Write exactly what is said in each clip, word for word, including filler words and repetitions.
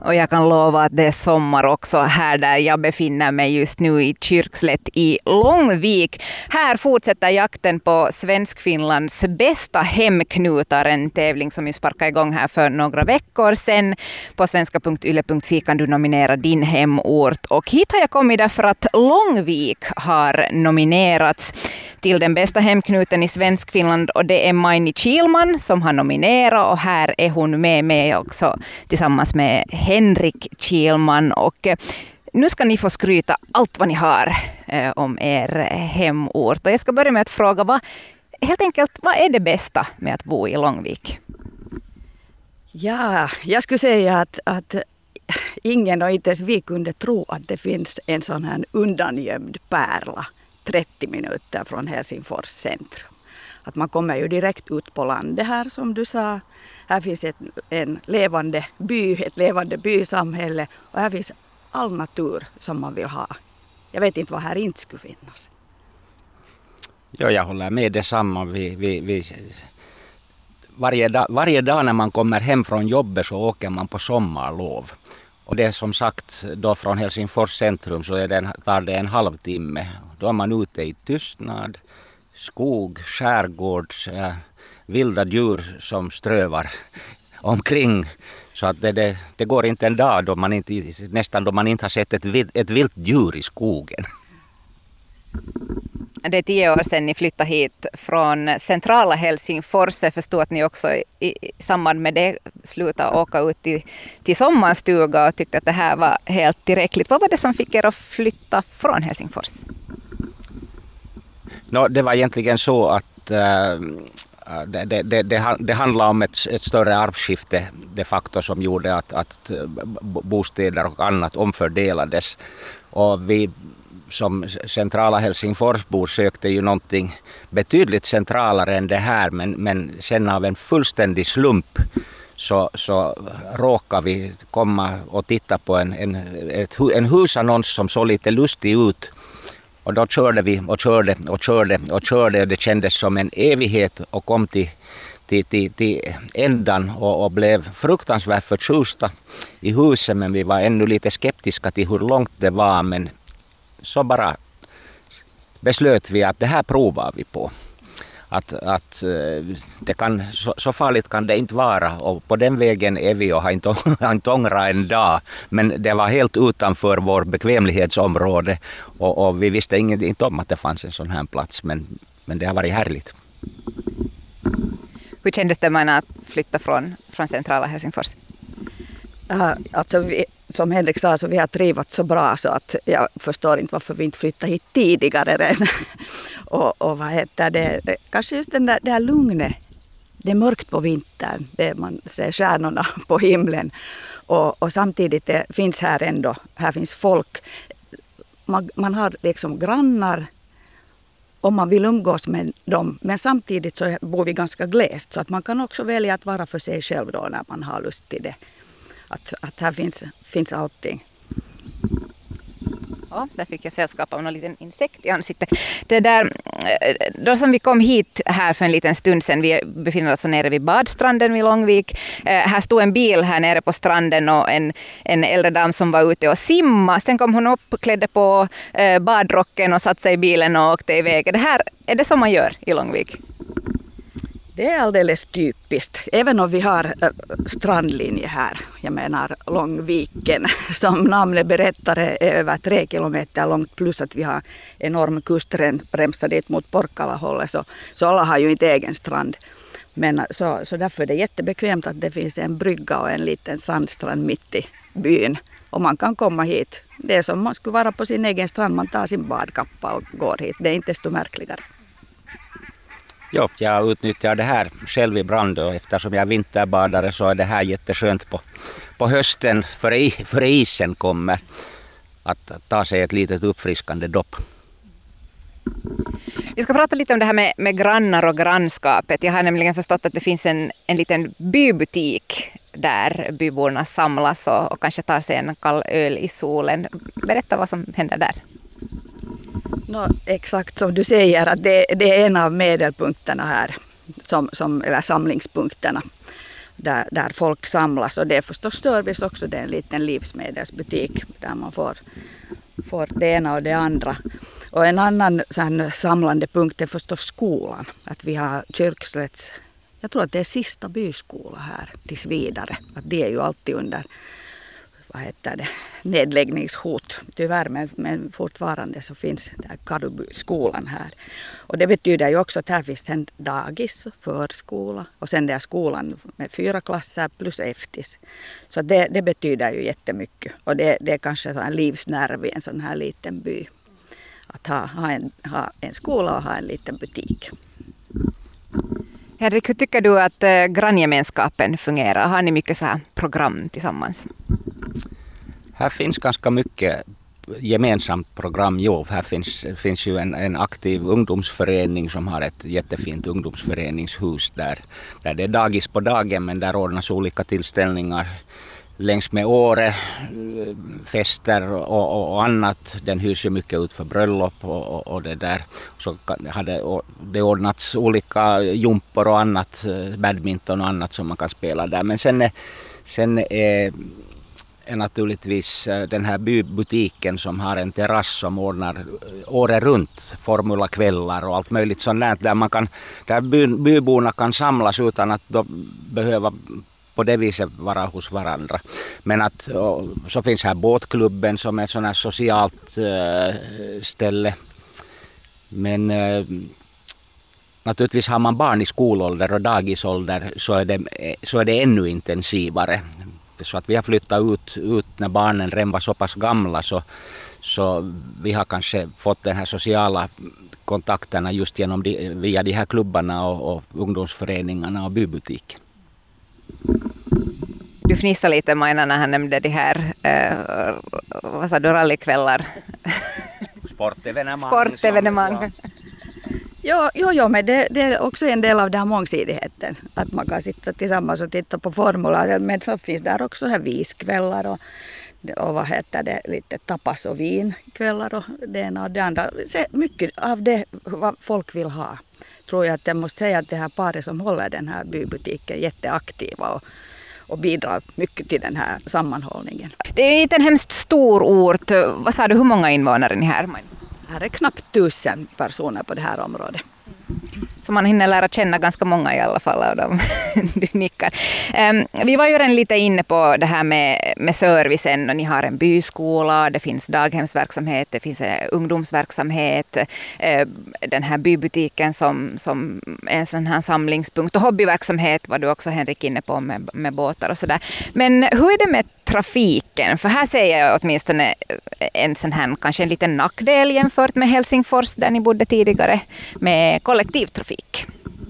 Och jag kan lova att det är sommar också här där jag befinner mig just nu i Kyrkslätt i Långvik. Här fortsätter jakten på Svenskfinlands bästa hemknutar, en tävling som ju sparkade igång här för några veckor sedan. På svenska punkt yle punkt fi kan du nominera din hemort. Och hit har jag kommit därför att Långvik har nominerats till den bästa hemknuten i Svenskfinland, och det är Maini Kilman som har nominerat, och här är hon med mig också tillsammans med Henrik Kilman. Och eh, nu ska ni få skryta allt vad ni har eh, om er hemort. Och jag ska börja med att fråga, vad, helt enkelt, vad är det bästa med att bo i Långvik? Ja, jag skulle säga att, att ingen och inte ens vi kunde tro att det finns en sån här undangömd pärla trettio minuter från Helsingfors centrum. Att man kommer ju direkt ut på landet här, som du sa. Här finns ett, en levande by, ett levande bysamhälle, och här finns all natur som man vill ha. Jag vet inte vad här inte skulle finnas. Ja, jag håller med detsamma. Vi, vi, vi, varje, dag, varje dag när man kommer hem från jobbet så åker man på sommarlov. Och det är som sagt då från Helsingfors centrum så är det, tar det en halvtimme. Då är man ute i tystnad, skog, skärgård, äh, vilda djur som strövar omkring. Så att det, det, det går inte en dag då man inte, nästan då man inte har sett ett, ett vilt djur i skogen. Det är tio år sedan ni flyttade hit från centrala Helsingfors. Jag förstår att ni också i, i samband med det slutade åka ut till, till sommarstuga och tyckte att det här var helt tillräckligt. Vad var det som fick er att flytta från Helsingfors? No, det var egentligen så att äh, det, det, det, det, det handlade om ett, ett större arvskifte de facto som gjorde att, att bostäder och annat omfördelades. Och vi som centrala Helsingforsbor sökte ju någonting betydligt centralare än det här, men, men sen av en fullständig slump så, så råkade vi komma och titta på en, en, ett, en husannons som såg lite lustig ut. Och då körde vi och körde och körde och körde och det kändes som en evighet och kom till, till, till, till ändan och, och blev fruktansvärt förtjusta i huset, men vi var ännu lite skeptiska till hur långt det var, men så bara beslöt vi att det här provar vi på. Att, att det kan, så, så farligt kan det inte vara, och på den vägen är vi och har inte, har inte ångrat en dag. Men det var helt utanför vår bekvämlighetsområde och, och vi visste inget, inte om att det fanns en sån här plats, men, men det har varit härligt. Hur kändes det man att flytta från, från centrala Helsingfors? Uh, alltså vi, som Henrik sa, så vi har trivats så bra så att jag förstår inte varför vi inte flyttade hit tidigare än. och, och vad heter det, det kanske just den där, det här lugnet, det är mörkt på vintern, det man ser stjärnorna på himlen, och, och samtidigt det finns här ändå, här finns folk, man, man har liksom grannar om man vill umgås med dem, men samtidigt så bor vi ganska glest, så att man kan också välja att vara för sig själv då när man har lust till det. Att, att här finns, finns allting. Ja, där fick jag sällskap av någon liten insekt i ansiktet. Det där, då som vi kom hit här för en liten stund sedan, vi befinner oss nere vid badstranden vid Långvik. Eh, här stod en bil här nere på stranden och en, en äldre dam som var ute och simma. Sen kom hon upp, klädde på eh, badrocken och satte sig i bilen och åkte iväg. Det här, är det som man gör i Långvik? Det är alldeles typiskt, även om vi har äh, strandlinje här, jag menar Långviken, som namnet berättar är över tre kilometer långt, plus att vi har enorm kustremsa dit mot Porkkalahållet, så, så alla har ju inte egen strand. Men så, så därför är det jättebekvämt att det finns en brygga och en liten sandstrand mitt i byn, och man kan komma hit. Det är som man skulle vara på sin egen strand, man tar sin badkappa och går hit, det är inte så märkligare. Ja, jag utnyttjar det här själv ibland, och eftersom jag är vinterbadare så är det här jätteskönt på, på hösten före, före isen kommer att ta sig ett litet uppfriskande dopp. Vi ska prata lite om det här med, med grannar och grannskapet. Jag har nämligen förstått att det finns en, en liten bybutik där byborna samlas och, och kanske tar sig en kall öl i solen. Berätta vad som händer där. No, exakt som du säger, att det, det är en av medelpunkterna här, som, som, eller samlingspunkterna. där, där folk samlas. Och det är förstås service också, det är en liten livsmedelsbutik där man får, får det ena och det andra. Och en annan sån samlande punkt är förstås skolan. Att vi har Kyrkslätts, jag tror att det är sista byskola här tills vidare. Att det är ju alltid under, vad heter det, nedläggningshot tyvärr, men, men fortfarande så finns Kadubyskolan här. Och det betyder ju också att här finns en dagis, förskola och sen där skolan med fyra klasser plus eftis. Så det, det betyder ju jättemycket och det, det är kanske en livsnerv i en sån här liten by. Att ha, ha, en, ha en skola och ha en liten butik. Henrik, hur tycker du att eh, granngemenskapen fungerar? Har ni mycket så här program tillsammans? Här finns ganska mycket gemensamt program. Jo, här finns, finns ju en, en aktiv ungdomsförening som har ett jättefint ungdomsföreningshus där, där det är dagis på dagen, men där ordnas olika tillställningar längs med året, fester och, och, och annat. Den hyrs ju mycket ut för bröllop och, och, och det där. Så hade det ordnats olika jumpor och annat, badminton och annat som man kan spela där. Men sen är, sen är, är naturligtvis den här bybutiken som har en terrass som ordnar året runt formulakvällar och allt möjligt sånt där man kan, där by, byborna kan samlas utan att då behöva på det viset vara hos varandra. Men att så finns här båtklubben som är ett sådant här socialt äh, ställe. Men äh, naturligtvis har man barn i skolålder och dagisålder så är det, så är det ännu intensivare. Så att vi har flyttat ut, ut när barnen redan var så pass gamla så, så vi har kanske fått den här sociala kontakterna just genom de, via de här klubbarna och, och ungdomsföreningarna och bybutiken. Du fnissar lite, Maina, när han nämnde de här eh, vad sa du, rallykvällar. Sportevenemang. Sportevenemang. Ja, jo, jo, men det, det är också en del av den här mångsidigheten. Att man kan sitta tillsammans och titta på formular. Men så finns där också här viskvällar och, och vad heter det, lite tapas och vinkvällar och det ena och det andra. Så mycket av det vad folk vill ha. Tror jag att jag måste säga att det här paret som håller den här bybutiken är jätteaktiva och, och bidrar mycket till den här sammanhållningen. Det är inte en hemskt stor ort. Vad sa du, hur många invånare är ni här? Här är knappt tusen personer på det här området. Så man hinner lära känna ganska många i alla fall av dem. Du nickar. Um, vi var ju redan lite inne på det här med, med servicen. Och ni har en byskola, det finns daghemsverksamhet, det finns uh, ungdomsverksamhet. Uh, den här bybutiken som, som är en sån här samlingspunkt. Och hobbyverksamhet var du också, Henrik, inne på med, med båtar och sådär. Men hur är det med trafiken? För här ser jag åtminstone en sån här, kanske en liten nackdel jämfört med Helsingfors där ni bodde tidigare med kollektivtrafik.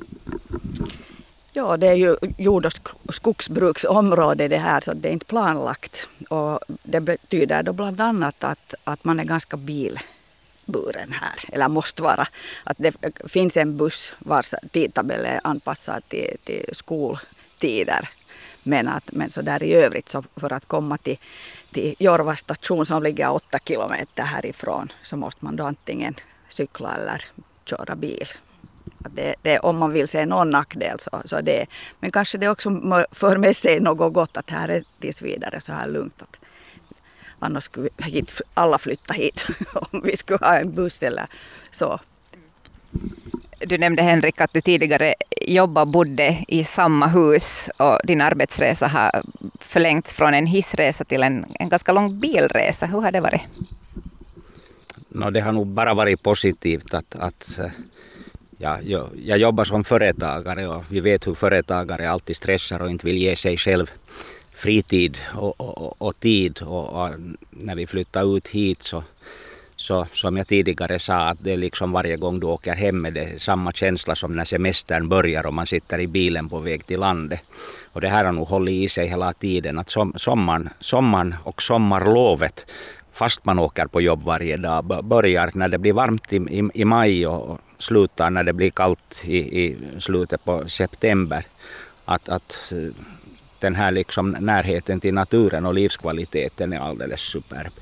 Ja, det är ju jord- och skogsbruksområde det här, så det är inte planlagt. Och det betyder då bland annat att, att man är ganska bilburen här, eller måste vara. Att det finns en buss vars tidtabell är anpassad till, till skoltider. Men, att, men så där i övrigt, så för att komma till, till Jorva station som ligger åtta kilometer härifrån, så måste man då antingen cykla eller köra bil. Att det, det, om man vill se någon nackdel så, så det. Men kanske det också för med sig något gott att här är tills vidare så här lugnt. Att annars skulle hit, alla flytta hit om vi skulle ha en buss eller så. Du nämnde, Henrik, att du tidigare jobbade och bodde i samma hus och din arbetsresa har förlängts från en hissresa till en, en ganska lång bilresa. Hur har det varit? No, det har nog bara varit positivt att, att ja, jag, jag jobbar som företagare och vi vet hur företagare alltid stressar och inte vill ge sig själv fritid och, och, och tid. Och, och när vi flyttar ut hit så Så som jag tidigare sa, att det är liksom varje gång du åker hem är det samma känsla som när semestern börjar och man sitter i bilen på väg till landet. Och det här har nog hållit i sig hela tiden, att som, sommaren, sommaren och sommarlovet, fast man åker på jobb varje dag, börjar när det blir varmt i, i, i maj och slutar när det blir kallt i, i slutet på september. Att, att den här liksom närheten till naturen och livskvaliteten är alldeles superb.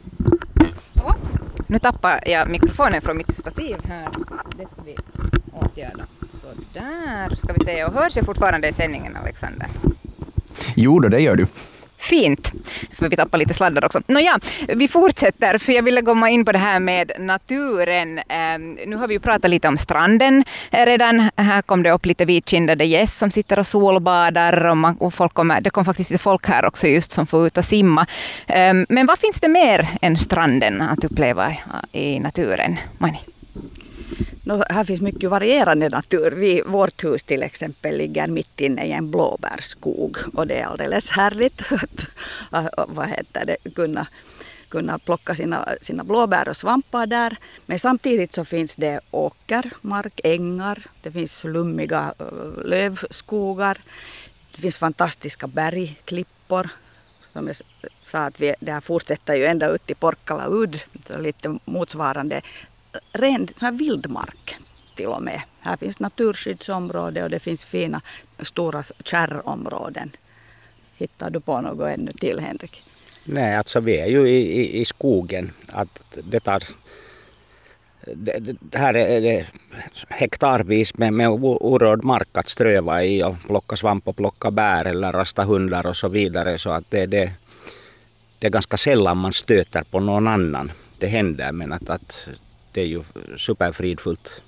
Nu tappar jag mikrofonen från mitt stativ här. Det ska vi... Åh, Ja då. Så där ska vi se. Och hörs jag fortfarande i sändningen, Alexander? Jo då, det gör du. Fint, för vi tappar lite sladdar också. Nåja, vi fortsätter, för jag ville komma in på det här med naturen. Um, nu har vi ju pratat lite om stranden redan. Här kom det upp lite vitkindade gäss som sitter och solbadar. Och, man, och folk kommer, det kom faktiskt lite folk här också just som får ut och simma. Um, men vad finns det mer än stranden att uppleva i naturen, Mani? No, här finns mycket varierande natur. Vi, vårt hus till exempel ligger mitt inne i en blåbärskog och det är alldeles härligt att, att vad heter det, kunna, kunna plocka sina, sina blåbär och svampar där. Men samtidigt så finns det åkermark, ängar, det finns lummiga lövskogar, det finns fantastiska bergklippor. Som jag sa, att vi, det här fortsätter ju ända ut till Porkkala udd, så lite motsvarande ren sån här vildmark till och med. Här finns naturskyddsområde och det finns fina stora kärrområden. Hittar du på något ännu till, Henrik? Nej, alltså vi är ju i, i, i skogen. Att det, tar, det, det här är det hektarvis med, med orörd mark att ströva i och plocka svamp och plocka bär eller rasta hundar och så vidare. Så att det, det, det är ganska sällan man stöter på någon annan. Det händer, men att, att det är ju superfridfullt.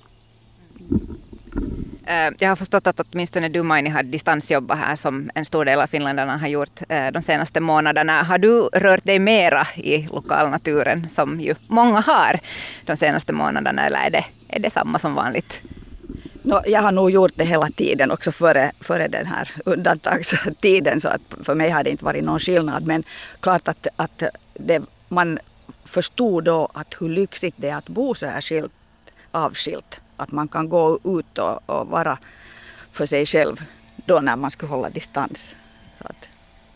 Jag har förstått att åtminstone du, Maini, har distansjobbat här som en stor del av finländarna har gjort de senaste månaderna. Har du rört dig mera i lokalnaturen som ju många har de senaste månaderna, eller är det, är det samma som vanligt? No, jag har nog gjort det hela tiden också före, före den här undantagstiden, så att för mig har det inte varit någon skillnad. Men klart att, att det, man förstod då att hur lyxigt det är att bo så här skilt, avskilt. Att man kan gå ut och, och vara för sig själv då när man ska hålla distans. Så att.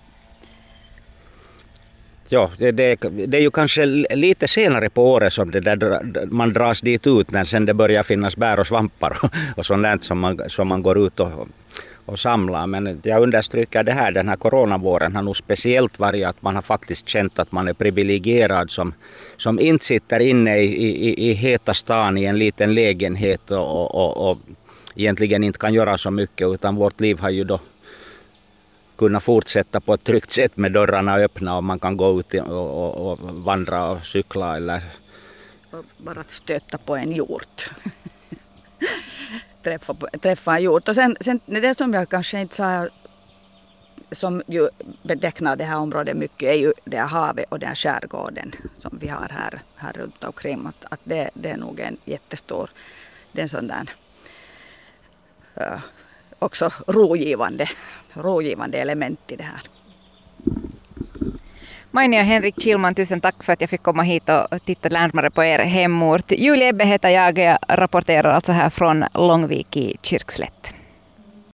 Ja, det, det, det är ju kanske lite senare på året som det där, man dras dit ut när sen det börjar finnas bär och svampar och, och sånt som man, som man går ut och, och samlar. Men jag understryker det här, den här coronavåren har nog speciellt varit att man har faktiskt känt att man är privilegierad som, som inte sitter inne i, i, i heta stan i en liten lägenhet och, och, och egentligen inte kan göra så mycket, utan vårt liv har ju då kunna fortsätta på ett tryggt sätt med dörrarna öppna och man kan gå ut och, och, och vandra och cykla eller och bara stöta på en hjort. träffa, träffa en hjort. Och sen, sen det som jag kanske inte sa som ju betecknar det här området mycket är ju det här havet och den skärgården som vi har här, här runt omkring. Att, att det, det är nog en jättestor, det är en sån där uh, också rogivande, rogivande element i det här. Maini och Henrik Kilman, tusen tack för att jag fick komma hit och titta närmare på er hemort. Julia Ebbe heter jag och jag rapporterar alltså här från Långvik i Kyrkslätt.